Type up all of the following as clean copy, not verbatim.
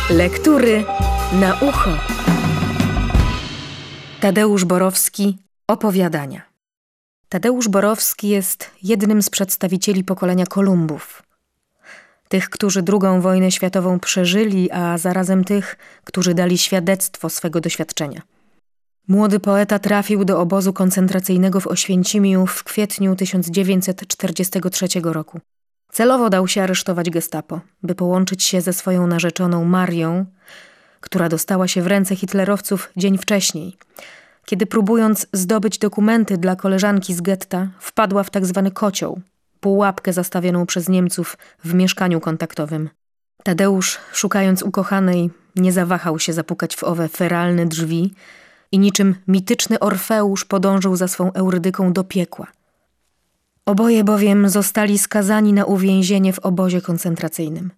Lektury na ucho. Tadeusz Borowski. Opowiadania. Tadeusz Borowski jest jednym z przedstawicieli pokolenia Kolumbów. Tych, którzy II wojnę światową przeżyli, a zarazem tych, którzy dali świadectwo swego doświadczenia. Młody poeta trafił do obozu koncentracyjnego w Oświęcimiu w kwietniu 1943 roku. Celowo dał się aresztować gestapo, by połączyć się ze swoją narzeczoną Marią, która dostała się w ręce hitlerowców dzień wcześniej, kiedy próbując zdobyć dokumenty dla koleżanki z getta, wpadła w tak zwany kocioł, pułapkę zastawioną przez Niemców w mieszkaniu kontaktowym. Tadeusz, szukając ukochanej, nie zawahał się zapukać w owe feralne drzwi i niczym mityczny Orfeusz podążył za swą Eurydyką do piekła. Oboje bowiem zostali skazani na uwięzienie w obozie koncentracyjnym.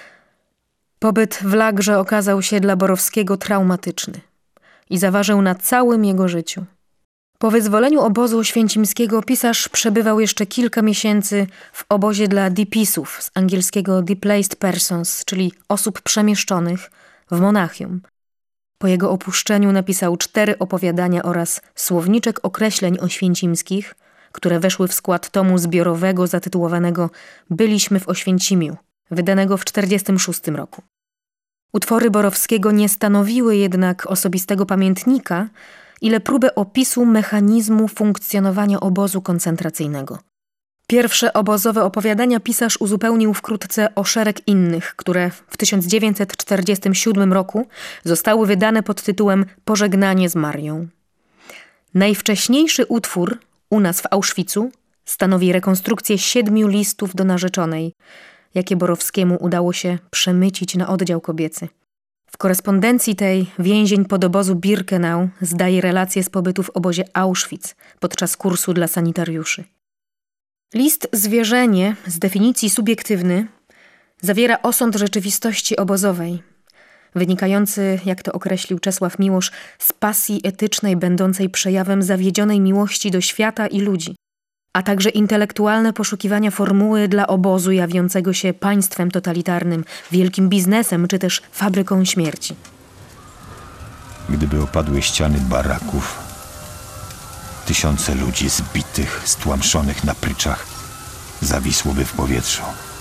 Pobyt w lagrze okazał się dla Borowskiego traumatyczny i zaważył na całym jego życiu. Po wyzwoleniu obozu oświęcimskiego pisarz przebywał jeszcze kilka miesięcy w obozie dla DPS-ów, z angielskiego Displaced Persons, czyli osób przemieszczonych, w Monachium. Po jego opuszczeniu napisał 4 opowiadania oraz słowniczek określeń oświęcimskich, które weszły w skład tomu zbiorowego zatytułowanego Byliśmy w Oświęcimiu, wydanego w 1946 roku. Utwory Borowskiego nie stanowiły jednak osobistego pamiętnika, ile próbę opisu mechanizmu funkcjonowania obozu koncentracyjnego. Pierwsze obozowe opowiadania pisarz uzupełnił wkrótce o szereg innych, które w 1947 roku zostały wydane pod tytułem Pożegnanie z Marią. Najwcześniejszy utwór U nas w Auschwitzu stanowi rekonstrukcję 7 listów do narzeczonej, jakie Borowskiemu udało się przemycić na oddział kobiecy. W korespondencji tej więzień podobozu Birkenau zdaje relacje z pobytu w obozie Auschwitz podczas kursu dla sanitariuszy. List Zwierzenie, z definicji subiektywny, zawiera osąd rzeczywistości obozowej, wynikający, jak to określił Czesław Miłosz, z pasji etycznej będącej przejawem zawiedzionej miłości do świata i ludzi, a także intelektualne poszukiwania formuły dla obozu jawiącego się państwem totalitarnym, wielkim biznesem czy też fabryką śmierci. Gdyby opadły ściany baraków, tysiące ludzi zbitych, stłamszonych na pryczach zawisłoby w powietrzu.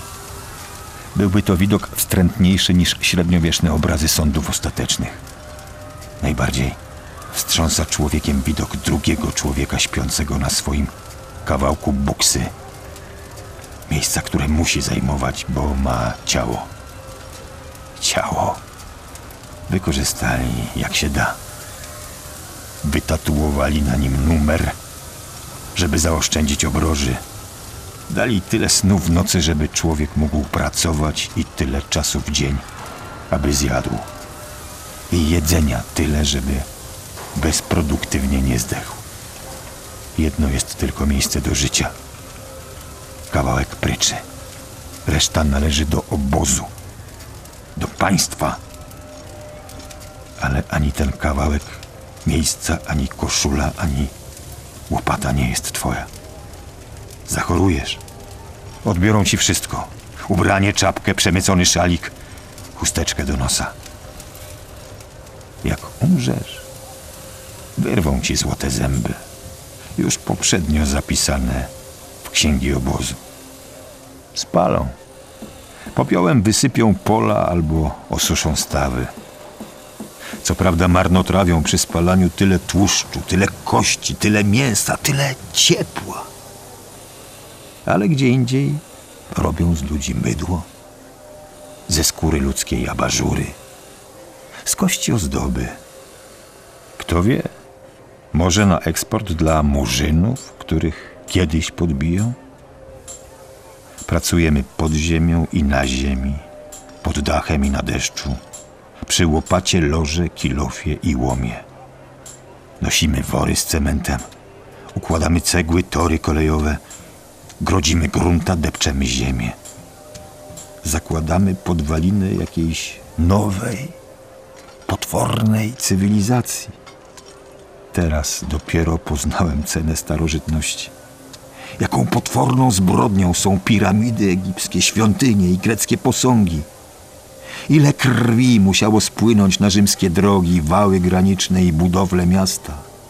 Byłby to widok wstrętniejszy niż średniowieczne obrazy sądów ostatecznych. Najbardziej wstrząsa człowiekiem widok drugiego człowieka śpiącego na swoim kawałku buksy. Miejsca, które musi zajmować, bo ma ciało. Ciało. Wykorzystali jak się da. Wytatuowali na nim numer, żeby zaoszczędzić obroży. Dali tyle snu w nocy, żeby człowiek mógł pracować i tyle czasu w dzień, aby zjadł. I jedzenia tyle, żeby bezproduktywnie nie zdechł. Jedno jest tylko miejsce do życia. Kawałek pryczy. Reszta należy do obozu. Do państwa. Ale ani ten kawałek miejsca, ani koszula, ani łopata nie jest twoja. Zachorujesz. Odbiorą ci wszystko. Ubranie, czapkę, przemycony szalik, chusteczkę do nosa. Jak umrzesz, wyrwą ci złote zęby, już poprzednio zapisane w księgi obozu. Spalą. Popiołem wysypią pola albo osuszą stawy. Co prawda marnotrawią przy spalaniu tyle tłuszczu, tyle kości, tyle mięsa, tyle ciepła. Ale gdzie indziej robią z ludzi mydło, ze skóry ludzkiej abażury, z kości ozdoby. Kto wie, może na eksport dla murzynów, których kiedyś podbiją? Pracujemy pod ziemią i na ziemi, pod dachem i na deszczu, przy łopacie, loże, kilofie i łomie. Nosimy wory z cementem, układamy cegły, tory kolejowe, grodzimy grunta, depczemy ziemię. Zakładamy podwaliny jakiejś nowej, potwornej cywilizacji. Teraz dopiero poznałem cenę starożytności. Jaką potworną zbrodnią są piramidy egipskie, świątynie i greckie posągi. Ile krwi musiało spłynąć na rzymskie drogi, wały graniczne i budowle miasta.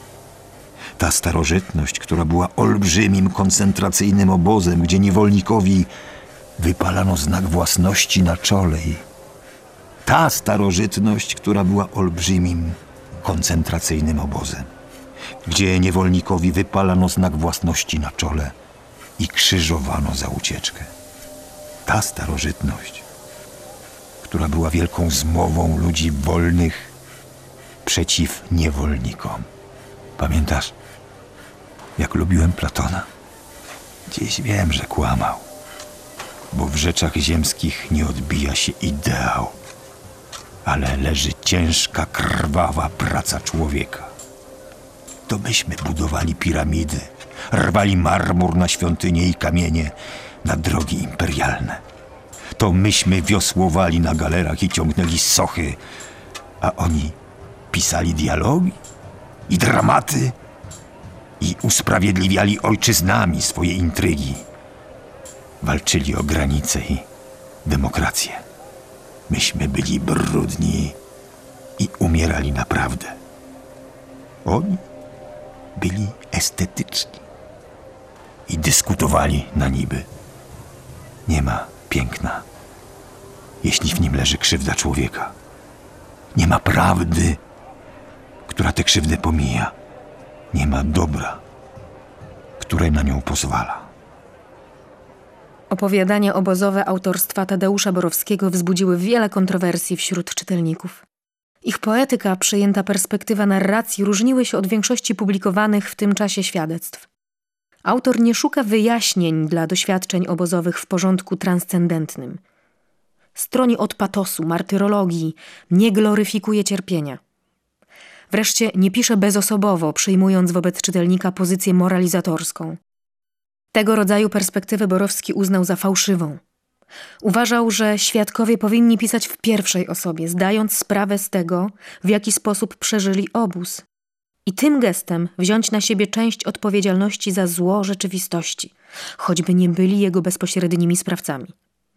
Ta starożytność, która była olbrzymim koncentracyjnym obozem, gdzie niewolnikowi wypalano znak własności na czole. I ta starożytność, która była olbrzymim koncentracyjnym obozem, gdzie niewolnikowi wypalano znak własności na czole i krzyżowano za ucieczkę. Ta starożytność, która była wielką zmową ludzi wolnych przeciw niewolnikom. Pamiętasz, jak lubiłem Platona? Dziś wiem, że kłamał, bo w rzeczach ziemskich nie odbija się ideał, ale leży ciężka, krwawa praca człowieka. To myśmy budowali piramidy, rwali marmur na świątynie i kamienie na drogi imperialne. To myśmy wiosłowali na galerach i ciągnęli sochy, a oni pisali dialogi i dramaty i usprawiedliwiali ojczyznami swoje intrygi. Walczyli o granice i demokrację. Myśmy byli brudni i umierali naprawdę. Oni byli estetyczni i dyskutowali na niby. Nie ma piękna, jeśli w nim leży krzywda człowieka. Nie ma prawdy, która tę krzywdę pomija. Nie ma dobra, które na nią pozwala. Opowiadania obozowe autorstwa Tadeusza Borowskiego wzbudziły wiele kontrowersji wśród czytelników. Ich poetyka, przyjęta perspektywa narracji różniły się od większości publikowanych w tym czasie świadectw. Autor nie szuka wyjaśnień dla doświadczeń obozowych w porządku transcendentnym. Stroni od patosu, martyrologii, nie gloryfikuje cierpienia. Wreszcie nie pisze bezosobowo, przyjmując wobec czytelnika pozycję moralizatorską. Tego rodzaju perspektywę Borowski uznał za fałszywą. Uważał, że świadkowie powinni pisać w pierwszej osobie, zdając sprawę z tego, w jaki sposób przeżyli obóz. I tym gestem wziąć na siebie część odpowiedzialności za zło rzeczywistości, choćby nie byli jego bezpośrednimi sprawcami.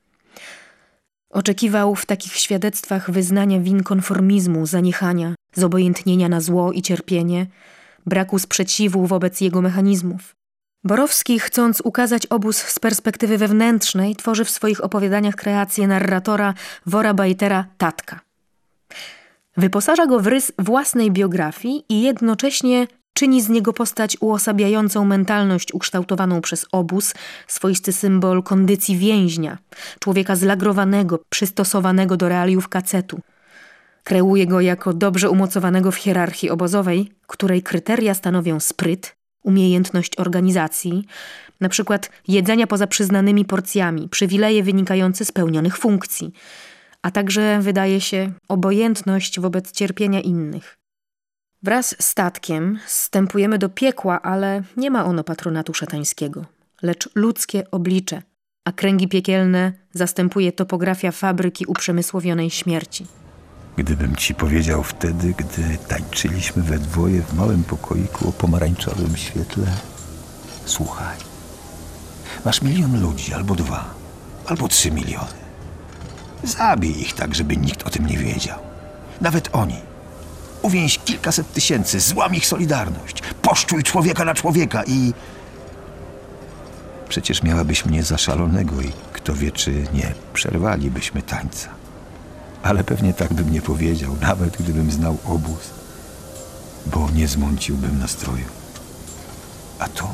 Oczekiwał w takich świadectwach wyznania win konformizmu, zaniechania, zobojętnienia na zło i cierpienie, braku sprzeciwu wobec jego mechanizmów. Borowski, chcąc ukazać obóz z perspektywy wewnętrznej, tworzy w swoich opowiadaniach kreację narratora Wora-Bajtera Tatka. Wyposaża go w rys własnej biografii i jednocześnie czyni z niego postać uosabiającą mentalność ukształtowaną przez obóz, swoisty symbol kondycji więźnia, człowieka zlagrowanego, przystosowanego do realiów kacetu. Kreuje go jako dobrze umocowanego w hierarchii obozowej, której kryteria stanowią spryt, umiejętność organizacji, na przykład jedzenia poza przyznanymi porcjami, przywileje wynikające z pełnionych funkcji, a także, wydaje się, obojętność wobec cierpienia innych. Wraz z Tatkiem zstępujemy do piekła, ale nie ma ono patronatu szatańskiego, lecz ludzkie oblicze, a kręgi piekielne zastępuje topografia fabryki uprzemysłowionej śmierci. Gdybym ci powiedział wtedy, gdy tańczyliśmy we dwoje w małym pokoiku o pomarańczowym świetle: słuchaj, masz 1 000 000 ludzi, albo 2, albo 3 miliony. Zabij ich tak, żeby nikt o tym nie wiedział. Nawet oni. Uwięź kilkaset tysięcy, złam ich solidarność. Poszczuj człowieka na człowieka i... Przecież miałabyś mnie za szalonego i kto wie, czy nie przerwalibyśmy tańca. Ale pewnie tak bym nie powiedział, nawet gdybym znał obóz, bo nie zmąciłbym nastroju. A to?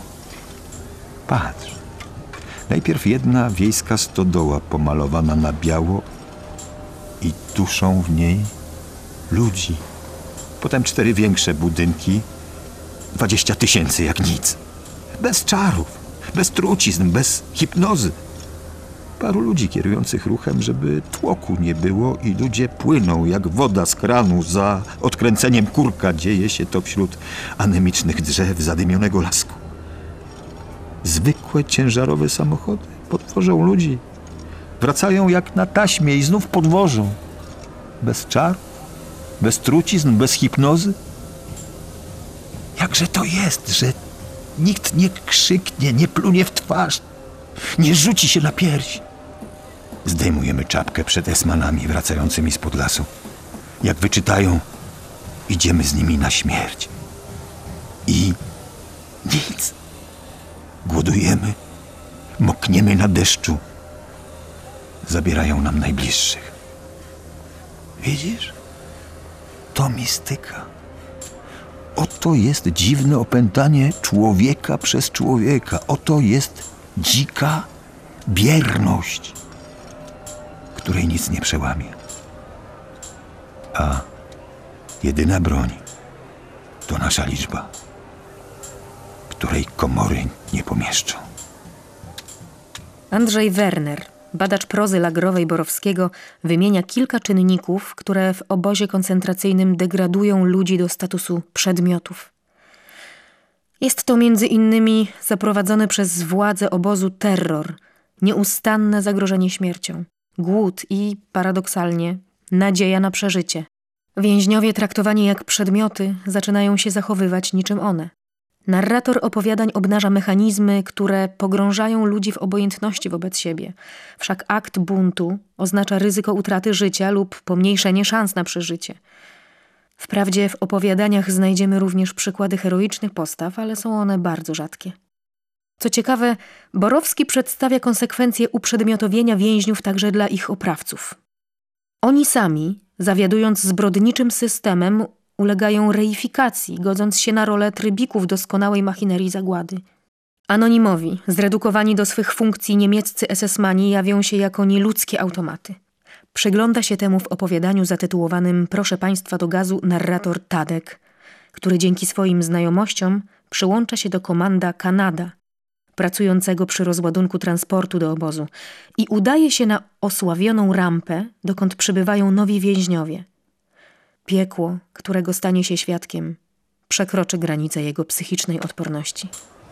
Patrz. Najpierw jedna wiejska stodoła pomalowana na biało i duszą w niej ludzi. Potem 4 większe budynki, 20 000 jak nic. Bez czarów, bez trucizn, bez hipnozy. Paru ludzi kierujących ruchem, żeby tłoku nie było i ludzie płyną jak woda z kranu za odkręceniem kurka. Dzieje się to wśród anemicznych drzew zadymionego lasku. Zwykłe ciężarowe samochody podwożą ludzi. Wracają jak na taśmie i znów podwożą. Bez czar, bez trucizn, bez hipnozy. Jakże to jest, że nikt nie krzyknie, nie plunie w twarz, nie rzuci się na pierś. Zdejmujemy czapkę przed Esmanami wracającymi spod lasu. Jak wyczytają, idziemy z nimi na śmierć. I nic. Głodujemy, mokniemy na deszczu. Zabierają nam najbliższych. Widzisz? To mistyka. Oto jest dziwne opętanie człowieka przez człowieka. Oto jest dzika bierność, której nic nie przełamie. A jedyna broń to nasza liczba, której komory nie pomieszczą. Andrzej Werner, badacz prozy lagrowej Borowskiego, wymienia kilka czynników, które w obozie koncentracyjnym degradują ludzi do statusu przedmiotów. Jest to między innymi zaprowadzony przez władze obozu terror, nieustanne zagrożenie śmiercią, głód i, paradoksalnie, nadzieja na przeżycie. Więźniowie traktowani jak przedmioty zaczynają się zachowywać niczym one. Narrator opowiadań obnaża mechanizmy, które pogrążają ludzi w obojętności wobec siebie. Wszak akt buntu oznacza ryzyko utraty życia lub pomniejszenie szans na przeżycie. Wprawdzie w opowiadaniach znajdziemy również przykłady heroicznych postaw, ale są one bardzo rzadkie. Co ciekawe, Borowski przedstawia konsekwencje uprzedmiotowienia więźniów także dla ich oprawców. Oni sami, zawiadując zbrodniczym systemem, ulegają reifikacji, godząc się na rolę trybików doskonałej machinerii zagłady. Anonimowi, zredukowani do swych funkcji niemieccy SS-mani jawią się jako nieludzkie automaty. Przygląda się temu w opowiadaniu zatytułowanym „Proszę Państwa do gazu” narrator Tadek, który dzięki swoim znajomościom przyłącza się do komanda Kanada, pracującego przy rozładunku transportu do obozu, i udaje się na osławioną rampę, dokąd przybywają nowi więźniowie. Piekło, którego stanie się świadkiem, przekroczy granicę jego psychicznej odporności.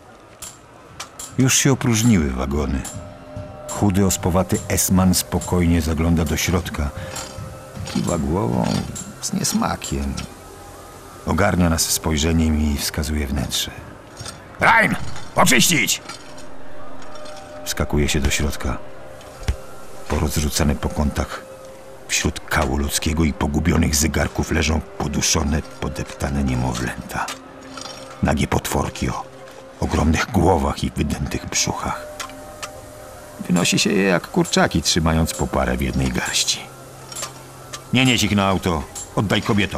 Już się opróżniły wagony. Chudy, ospowaty Esman spokojnie zagląda do środka. Kiwa głową z niesmakiem. Ogarnia nas spojrzeniem i wskazuje wnętrze. Rein! Oczyścić! Wskakuje się do środka. Porozrzucane po kątach, wśród kału ludzkiego i pogubionych zegarków leżą poduszone, podeptane niemowlęta. Nagie potworki o ogromnych głowach i wydętych brzuchach. Wynosi się je jak kurczaki, trzymając po parę w jednej garści. Nie nieś ich na auto, oddaj kobietom,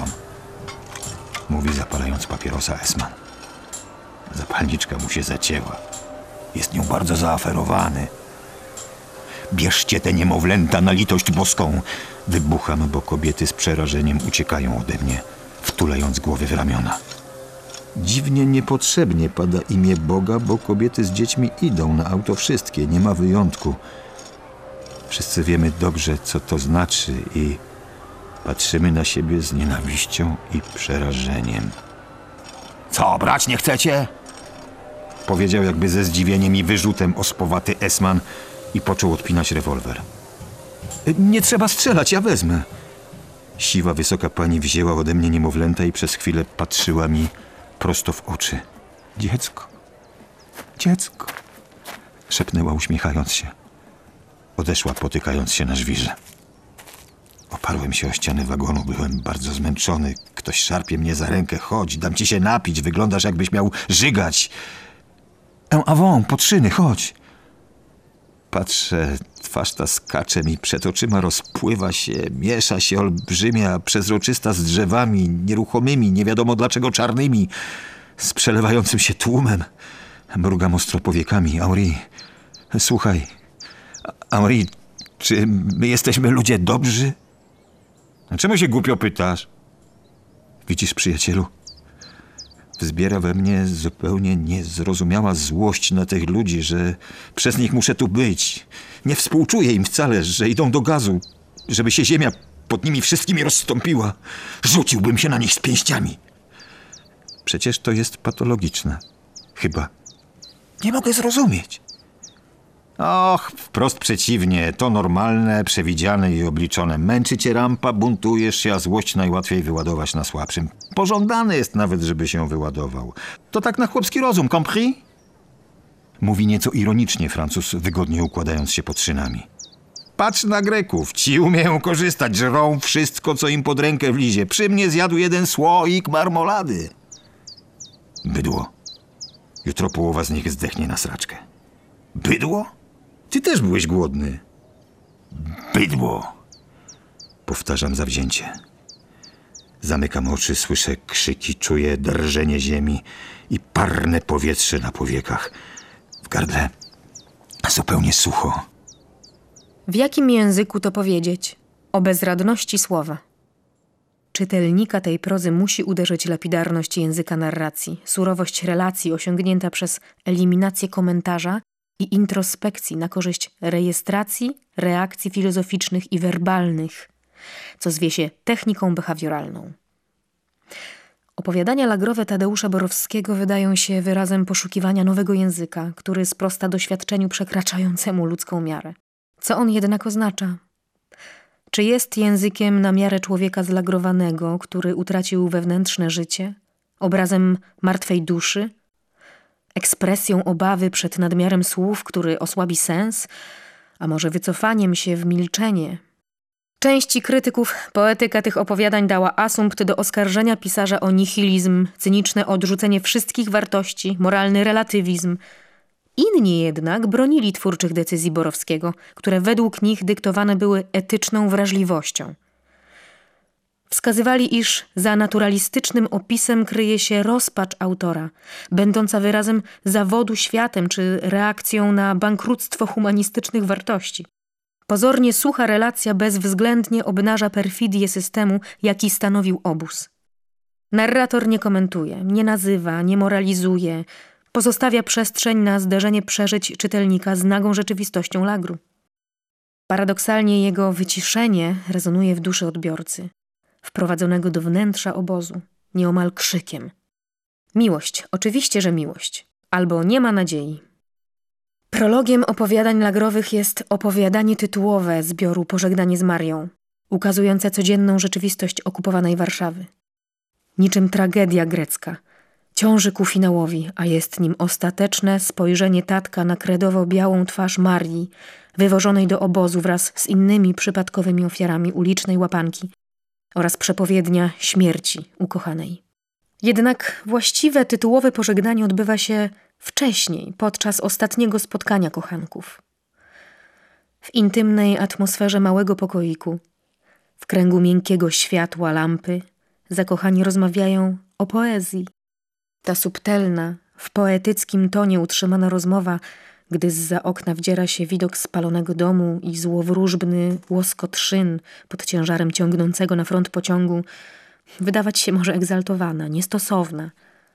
mówi zapalając papierosa Esman. Zapalniczka mu się zacięła. Jest nią bardzo zaaferowany. Bierzcie te niemowlęta na litość boską. Wybucham, bo kobiety z przerażeniem uciekają ode mnie, wtulając głowy w ramiona. Dziwnie niepotrzebnie pada imię Boga, bo kobiety z dziećmi idą na auto wszystkie, nie ma wyjątku. Wszyscy wiemy dobrze, co to znaczy i patrzymy na siebie z nienawiścią i przerażeniem. Co, brać nie chcecie? Powiedział jakby ze zdziwieniem i wyrzutem ospowaty Esman i począł odpinać rewolwer. Nie trzeba strzelać, ja wezmę. Siwa, wysoka pani wzięła ode mnie niemowlęta i przez chwilę patrzyła mi prosto w oczy. Dziecko, dziecko, szepnęła uśmiechając się. Odeszła, potykając się na żwirze. Oparłem się o ścianę wagonu, byłem bardzo zmęczony. Ktoś szarpie mnie za rękę. Chodź, dam ci się napić, wyglądasz jakbyś miał żygać. En avant, podszyny, chodź. Patrzę, twarz ta skacze mi przed oczyma, rozpływa się, miesza się olbrzymia, przezroczysta z drzewami, nieruchomymi, nie wiadomo dlaczego czarnymi, z przelewającym się tłumem. Mrugam ostro powiekami. Henri, słuchaj, Henri, czy my jesteśmy ludzie dobrzy? A czemu się głupio pytasz? Widzisz, przyjacielu, wzbiera we mnie zupełnie niezrozumiała złość na tych ludzi, że przez nich muszę tu być. Nie współczuję im wcale, że idą do gazu, żeby się ziemia pod nimi wszystkimi rozstąpiła. Rzuciłbym się na nich z pięściami. Przecież to jest patologiczne. Chyba. Nie mogę zrozumieć. Och, wprost przeciwnie. To normalne, przewidziane i obliczone. Męczy cię rampa, buntujesz się, a złość najłatwiej wyładować na słabszym. Pożądane jest nawet, żeby się wyładował. To tak na chłopski rozum, compris? Mówi nieco ironicznie Francuz, wygodnie układając się pod szynami. Patrz na Greków, ci umieją korzystać, żrą wszystko, co im pod rękę wlizie. Przy mnie zjadł jeden słoik marmolady. Bydło. Jutro połowa z nich zdechnie na sraczkę. Bydło? Ty też byłeś głodny. Bydło. Powtarzam zawzięcie. Zamykam oczy, słyszę krzyki, czuję drżenie ziemi i parne powietrze na powiekach. W gardle zupełnie sucho. W jakim języku to powiedzieć? O bezradności słowa. Czytelnika tej prozy musi uderzyć lapidarność języka narracji, surowość relacji osiągnięta przez eliminację komentarza i introspekcji na korzyść rejestracji, reakcji filozoficznych i werbalnych, co zwie się techniką behawioralną. Opowiadania lagrowe Tadeusza Borowskiego wydają się wyrazem poszukiwania nowego języka, który sprosta doświadczeniu przekraczającemu ludzką miarę. Co on jednak oznacza? Czy jest językiem na miarę człowieka zlagrowanego, który utracił wewnętrzne życie, obrazem martwej duszy, ekspresją obawy przed nadmiarem słów, który osłabi sens, a może wycofaniem się w milczenie? Części krytyków poetyka tych opowiadań dała asumpt do oskarżenia pisarza o nihilizm, cyniczne odrzucenie wszystkich wartości, moralny relatywizm. Inni jednak bronili twórczych decyzji Borowskiego, które według nich dyktowane były etyczną wrażliwością. Wskazywali, iż za naturalistycznym opisem kryje się rozpacz autora, będąca wyrazem zawodu światem czy reakcją na bankructwo humanistycznych wartości. Pozornie sucha relacja bezwzględnie obnaża perfidię systemu, jaki stanowił obóz. Narrator nie komentuje, nie nazywa, nie moralizuje, pozostawia przestrzeń na zderzenie przeżyć czytelnika z nagą rzeczywistością lagru. Paradoksalnie jego wyciszenie rezonuje w duszy odbiorcy, wprowadzonego do wnętrza obozu, nieomal krzykiem. Miłość, oczywiście, że miłość, albo nie ma nadziei. Prologiem opowiadań lagrowych jest opowiadanie tytułowe zbioru Pożegnanie z Marią, ukazujące codzienną rzeczywistość okupowanej Warszawy. Niczym tragedia grecka, ciąży ku finałowi, a jest nim ostateczne spojrzenie tatka na kredowo-białą twarz Marii, wywożonej do obozu wraz z innymi przypadkowymi ofiarami ulicznej łapanki oraz przepowiednia śmierci ukochanej. Jednak właściwe tytułowe pożegnanie odbywa się wcześniej, podczas ostatniego spotkania kochanków. W intymnej atmosferze małego pokoiku, w kręgu miękkiego światła lampy, zakochani rozmawiają o poezji. Ta subtelna, w poetyckim tonie utrzymana rozmowa, gdy zza okna wdziera się widok spalonego domu i złowróżbny łoskot szyn pod ciężarem ciągnącego na front pociągu, wydawać się może egzaltowana, niestosowna.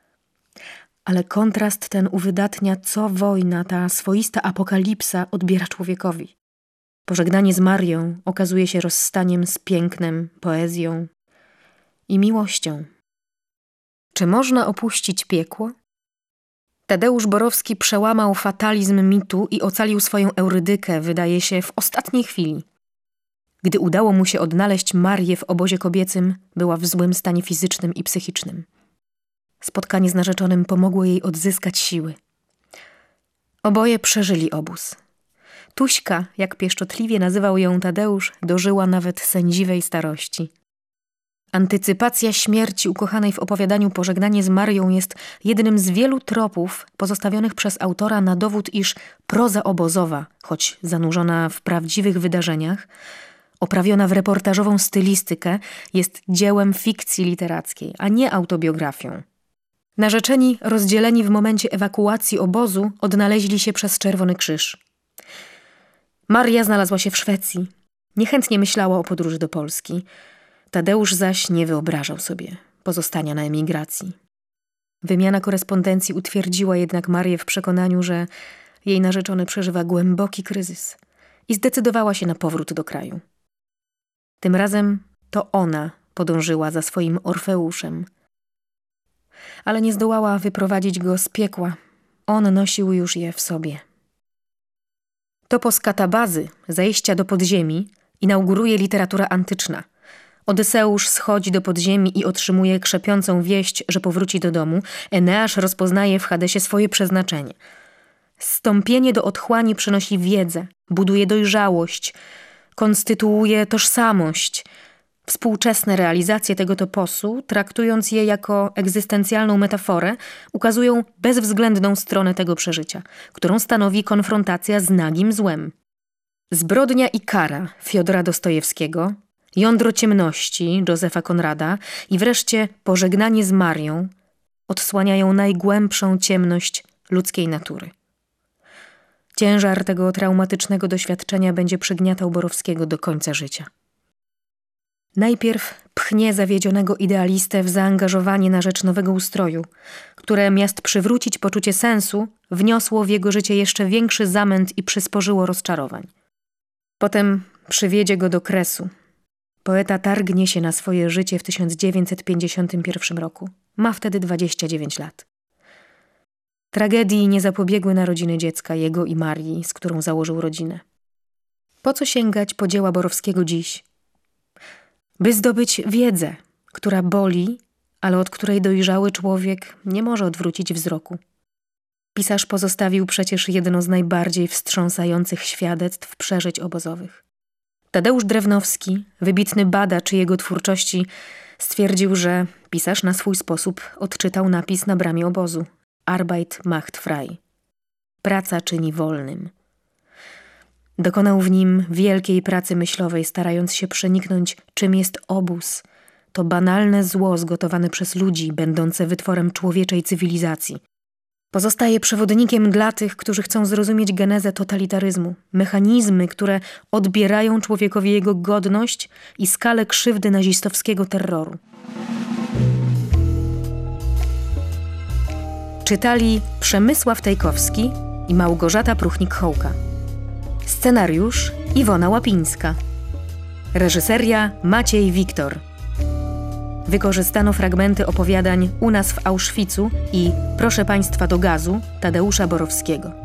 Ale kontrast ten uwydatnia, co wojna, ta swoista apokalipsa odbiera człowiekowi. Pożegnanie z Marią okazuje się rozstaniem z pięknem, poezją i miłością. Czy można opuścić piekło? Tadeusz Borowski przełamał fatalizm mitu i ocalił swoją Eurydykę, wydaje się, w ostatniej chwili. Gdy udało mu się odnaleźć Marię w obozie kobiecym, była w złym stanie fizycznym i psychicznym. Spotkanie z narzeczonym pomogło jej odzyskać siły. Oboje przeżyli obóz. Tuśka, jak pieszczotliwie nazywał ją Tadeusz, dożyła nawet sędziwej starości. Antycypacja śmierci ukochanej w opowiadaniu Pożegnanie z Marią jest jednym z wielu tropów pozostawionych przez autora na dowód, iż proza obozowa, choć zanurzona w prawdziwych wydarzeniach, oprawiona w reportażową stylistykę, jest dziełem fikcji literackiej, a nie autobiografią. Narzeczeni, rozdzieleni w momencie ewakuacji obozu, odnaleźli się przez Czerwony Krzyż. Maria znalazła się w Szwecji. Niechętnie myślała o podróży do Polski. Tadeusz zaś nie wyobrażał sobie pozostania na emigracji. Wymiana korespondencji utwierdziła jednak Marię w przekonaniu, że jej narzeczony przeżywa głęboki kryzys i zdecydowała się na powrót do kraju. Tym razem to ona podążyła za swoim Orfeuszem. Ale nie zdołała wyprowadzić go z piekła. On nosił już je w sobie. Topos katabazy, zejścia do podziemi, inauguruje literatura antyczna. Odyseusz schodzi do podziemi i otrzymuje krzepiącą wieść, że powróci do domu. Eneasz rozpoznaje w Hadesie swoje przeznaczenie. Zstąpienie do otchłani przynosi wiedzę, buduje dojrzałość. konstytuuje tożsamość. Współczesne realizacje tego toposu, traktując je jako egzystencjalną metaforę, ukazują bezwzględną stronę tego przeżycia, którą stanowi konfrontacja z nagim złem. Zbrodnia i kara Fiodora Dostojewskiego, jądro ciemności Józefa Konrada i wreszcie pożegnanie z Marią odsłaniają najgłębszą ciemność ludzkiej natury. Ciężar tego traumatycznego doświadczenia będzie przygniatał Borowskiego do końca życia. Najpierw pchnie zawiedzionego idealistę w zaangażowanie na rzecz nowego ustroju, które miast przywrócić poczucie sensu, wniosło w jego życie jeszcze większy zamęt i przysporzyło rozczarowań. Potem przywiedzie go do kresu. Poeta targnie się na swoje życie w 1951 roku. Ma wtedy 29 lat. Tragedii nie zapobiegły narodziny dziecka, jego i Marii, z którą założył rodzinę. Po co sięgać po dzieła Borowskiego dziś? By zdobyć wiedzę, która boli, ale od której dojrzały człowiek nie może odwrócić wzroku. Pisarz pozostawił przecież jedno z najbardziej wstrząsających świadectw przeżyć obozowych. Tadeusz Drewnowski, wybitny badacz jego twórczości, stwierdził, że pisarz na swój sposób odczytał napis na bramie obozu: Arbeit macht frei. Praca czyni wolnym. Dokonał w nim wielkiej pracy myślowej, starając się przeniknąć, czym jest obóz, to banalne zło zgotowane przez ludzi, będące wytworem człowieczej cywilizacji. Pozostaje przewodnikiem dla tych, którzy chcą zrozumieć genezę totalitaryzmu, mechanizmy, które odbierają człowiekowi jego godność i skalę krzywdy nazistowskiego terroru. Czytali Przemysław Tejkowski i Małgorzata Pruchnik-Hołka. Scenariusz Iwona Łapińska. Reżyseria Maciej Wiktor. Wykorzystano fragmenty opowiadań U nas w Auschwitzu i Proszę Państwa do gazu Tadeusza Borowskiego.